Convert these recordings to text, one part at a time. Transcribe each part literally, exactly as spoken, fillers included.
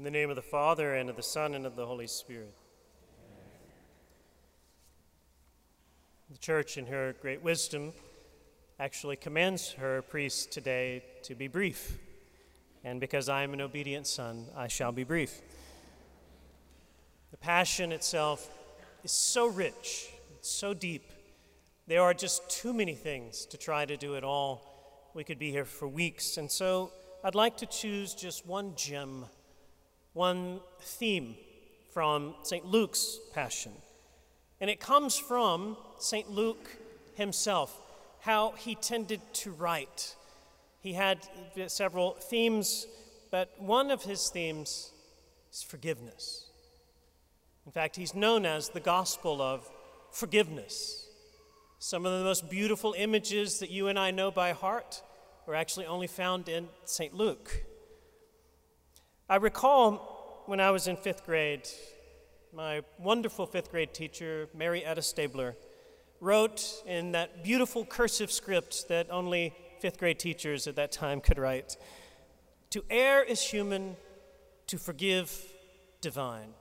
In the name of the Father, and of the Son, and of the Holy Spirit. The Church, in her great wisdom, actually commands her priests today to be brief. And because I am an obedient son, I shall be brief. The Passion itself is so rich, it's so deep. There are just too many things to try to do it all. We could be here for weeks. And so I'd like to choose just one gem, one theme from Saint Luke's Passion. And it comes from Saint Luke himself, how he tended to write. He had several themes, but one of his themes is forgiveness. In fact, he's known as the gospel of forgiveness. Some of the most beautiful images that you and I know by heart are actually only found in Saint Luke. I recall when I was in fifth grade, my wonderful fifth grade teacher, Mary Etta Stabler, wrote in that beautiful cursive script that only fifth grade teachers at that time could write, "To err is human, to forgive divine."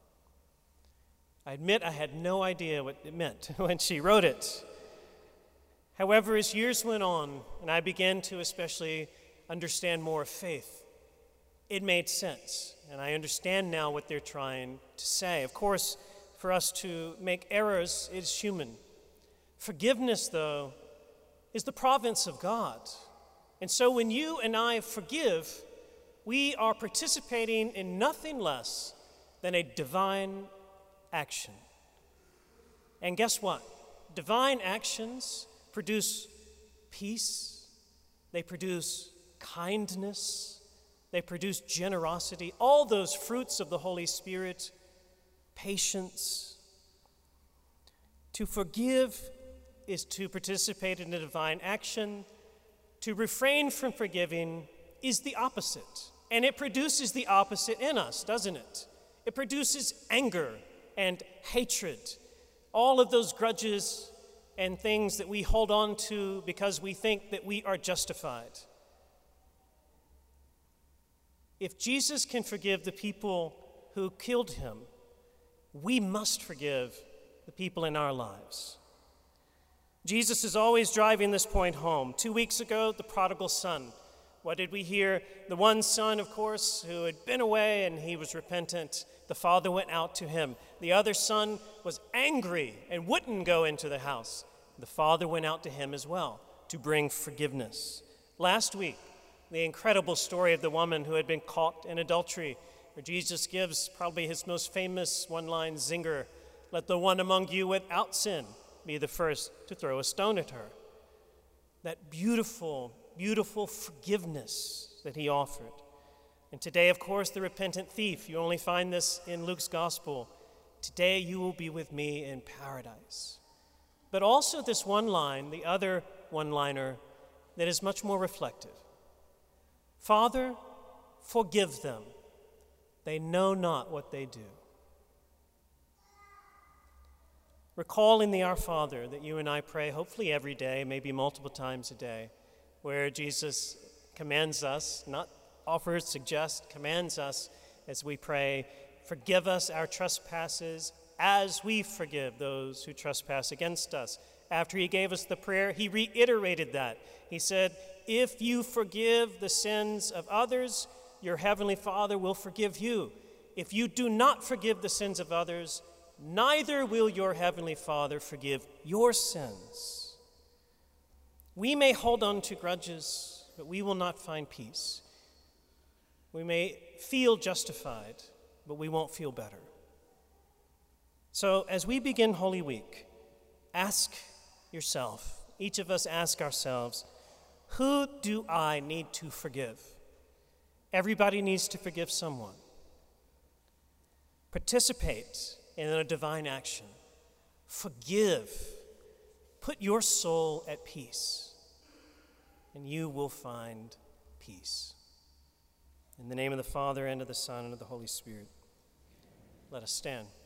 I admit I had no idea what it meant when she wrote it. However, as years went on, and I began to especially understand more of faith, it made sense, and I understand now what they're trying to say. Of course, for us to make errors, it is human. Forgiveness, though, is the province of God. And so when you and I forgive, we are participating in nothing less than a divine action. And guess what? Divine actions produce peace, they produce kindness, they produce generosity, all those fruits of the Holy Spirit, patience. To forgive is to participate in a divine action. To refrain from forgiving is the opposite. And it produces the opposite in us, doesn't it? It produces anger and hatred, all of those grudges and things that we hold on to because we think that we are justified. If Jesus can forgive the people who killed him, we must forgive the people in our lives. Jesus is always driving this point home. Two weeks ago, the prodigal son. What did we hear? The one son, of course, who had been away and he was repentant. The father went out to him. The other son was angry and wouldn't go into the house. The father went out to him as well to bring forgiveness. Last week, the incredible story of the woman who had been caught in adultery, where Jesus gives probably his most famous one-line zinger, "Let the one among you without sin be the first to throw a stone at her." That beautiful, beautiful forgiveness that he offered. And today, of course, the repentant thief. You only find this in Luke's gospel. "Today you will be with me in paradise." But also this one line, the other one-liner, that is much more reflective. "Father, forgive them. They know not what they do." Recall in the Our Father that you and I pray, hopefully every day, maybe multiple times a day, where Jesus commands us, not offers, suggests, commands us as we pray, "Forgive us our trespasses as we forgive those who trespass against us." After he gave us the prayer, he reiterated that. He said, "If you forgive the sins of others, your heavenly Father will forgive you. If you do not forgive the sins of others, neither will your heavenly Father forgive your sins." We may hold on to grudges, but we will not find peace. We may feel justified, but we won't feel better. So as we begin Holy Week, ask yourself, each of us ask ourselves, who do I need to forgive? Everybody needs to forgive someone. Participate in a divine action. Forgive. Put your soul at peace, and you will find peace. In the name of the Father, and of the Son, and of the Holy Spirit, let us stand.